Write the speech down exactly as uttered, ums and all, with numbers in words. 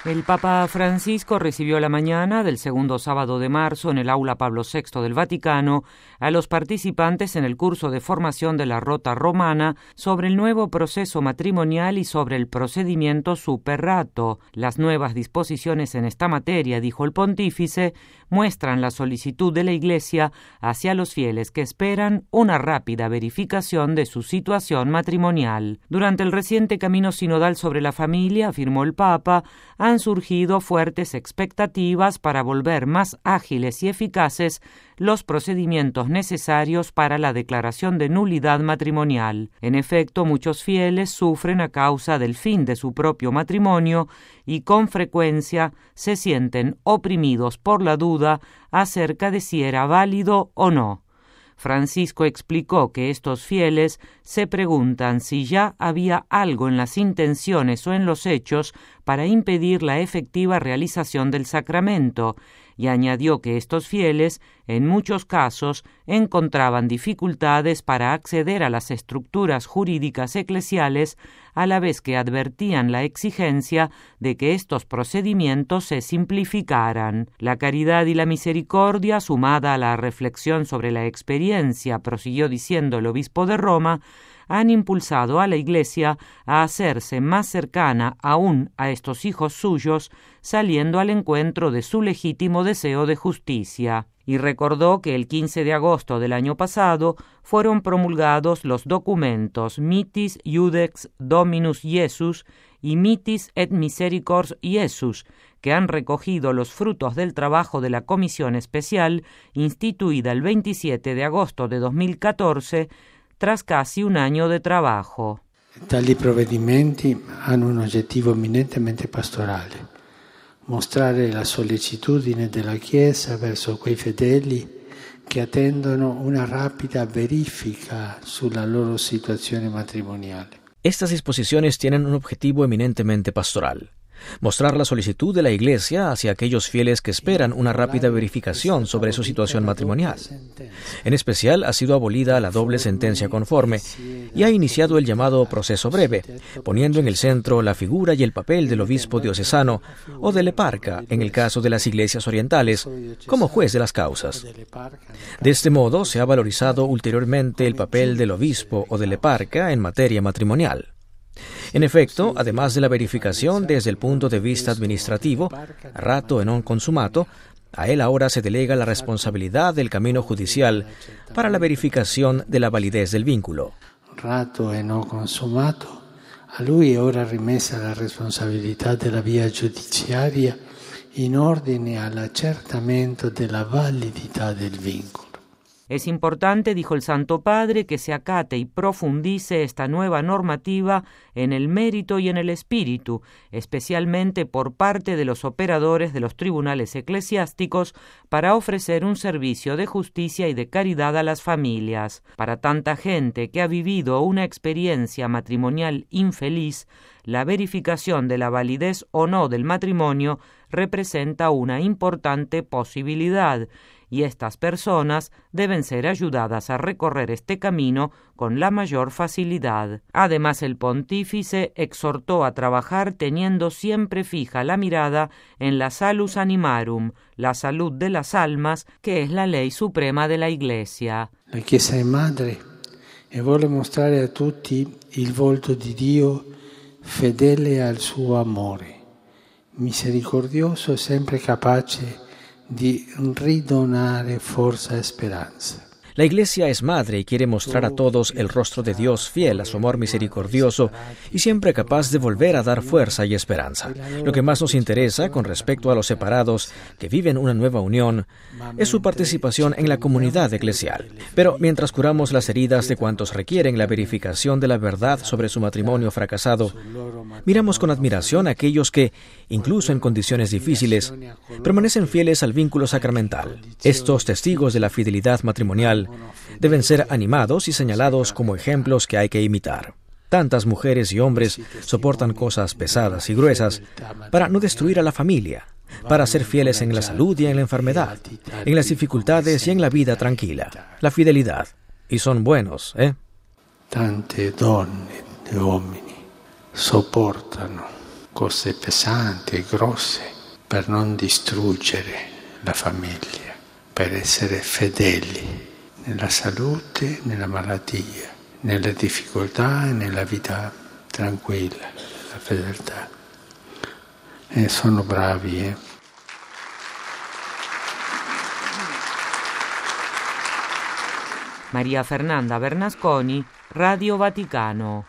El Papa Francisco recibió la mañana del segundo sábado de marzo en el Aula Pablo sexto del Vaticano a los participantes en el curso de formación de la Rota Romana sobre el nuevo proceso matrimonial y sobre el procedimiento superrato. Las nuevas disposiciones en esta materia, dijo el pontífice, muestran la solicitud de la Iglesia hacia los fieles que esperan una rápida verificación de su situación matrimonial. Durante el reciente camino sinodal sobre la familia, afirmó el Papa, han surgido fuertes expectativas para volver más ágiles y eficaces los procedimientos necesarios para la declaración de nulidad matrimonial. En efecto, muchos fieles sufren a causa del fin de su propio matrimonio y con frecuencia se sienten oprimidos por la duda acerca de si era válido o no. Francisco explicó que estos fieles se preguntan si ya había algo en las intenciones o en los hechos para impedir la efectiva realización del sacramento, y añadió que estos fieles, en muchos casos, encontraban dificultades para acceder a las estructuras jurídicas eclesiales, a la vez que advertían la exigencia de que estos procedimientos se simplificaran. La caridad y la misericordia, sumada a la reflexión sobre la experiencia, prosiguió diciendo el obispo de Roma, han impulsado a la Iglesia a hacerse más cercana aún a estos hijos suyos, saliendo al encuentro de su legítimo deseo de justicia. Y recordó que el quince de agosto del año pasado fueron promulgados los documentos Mitis Iudex Dominus Iesus y Mitis et Misericors Iesus, que han recogido los frutos del trabajo de la Comisión Especial instituida el veintisiete de agosto de dos mil catorce, tras casi un año de trabajo. Tali provvedimenti hanno un obiettivo eminentemente pastorale: mostrare la sollecitudine della Chiesa verso quei fedeli che attendono una rapida verifica sulla loro situazione matrimoniale. Estas disposiciones tienen un objetivo eminentemente pastoral: mostrar la solicitud de la Iglesia hacia aquellos fieles que esperan una rápida verificación sobre su situación matrimonial. En especial, ha sido abolida la doble sentencia conforme y ha iniciado el llamado proceso breve, poniendo en el centro la figura y el papel del obispo diocesano o del eparca, en el caso de las iglesias orientales, como juez de las causas. De este modo, se ha valorizado ulteriormente el papel del obispo o del eparca en materia matrimonial. En efecto, además de la verificación desde el punto de vista administrativo, rato e non consumato, a él ahora se delega la responsabilidad del camino judicial para la verificación de la validez del vínculo. Rato e non consumato, a lui è ora rimessa la responsabilità della via giudiziaria in ordine all'accertamento della validità del vincolo. Es importante, dijo el Santo Padre, que se acate y profundice esta nueva normativa en el mérito y en el espíritu, especialmente por parte de los operadores de los tribunales eclesiásticos, para ofrecer un servicio de justicia y de caridad a las familias. Para tanta gente que ha vivido una experiencia matrimonial infeliz, la verificación de la validez o no del matrimonio representa una importante posibilidad, y estas personas deben ser ayudadas a recorrer este camino con la mayor facilidad. Además, el pontífice exhortó a trabajar teniendo siempre fija la mirada en la salus animarum, la salud de las almas, que es la ley suprema de la Iglesia. La Chiesa è madre e vuole mostrare a tutti il volto di Dio fedele al suo amore, misericordioso e sempre capace di ridonare forza e speranza. La Iglesia es madre y quiere mostrar a todos el rostro de Dios fiel a su amor misericordioso y siempre capaz de volver a dar fuerza y esperanza. Lo que más nos interesa con respecto a los separados que viven una nueva unión es su participación en la comunidad eclesial. Pero mientras curamos las heridas de cuantos requieren la verificación de la verdad sobre su matrimonio fracasado, miramos con admiración a aquellos que, incluso en condiciones difíciles, permanecen fieles al vínculo sacramental. Estos testigos de la fidelidad matrimonial deben ser animados y señalados como ejemplos que hay que imitar. Tantas mujeres y hombres soportan cosas pesadas y gruesas para no destruir a la familia, para ser fieles en la salud y en la enfermedad, en las dificultades y en la vida tranquila. La fidelidad. Y son buenos, ¿eh? Tante donne e uomini sopportano cose pesanti e grosse, per non distruggere la famiglia, per essere fedeli nella salute, nella malattia, nelle difficoltà e nella vita tranquilla, la fedeltà. E sono bravi, eh. Maria Fernanda Bernasconi, Radio Vaticano.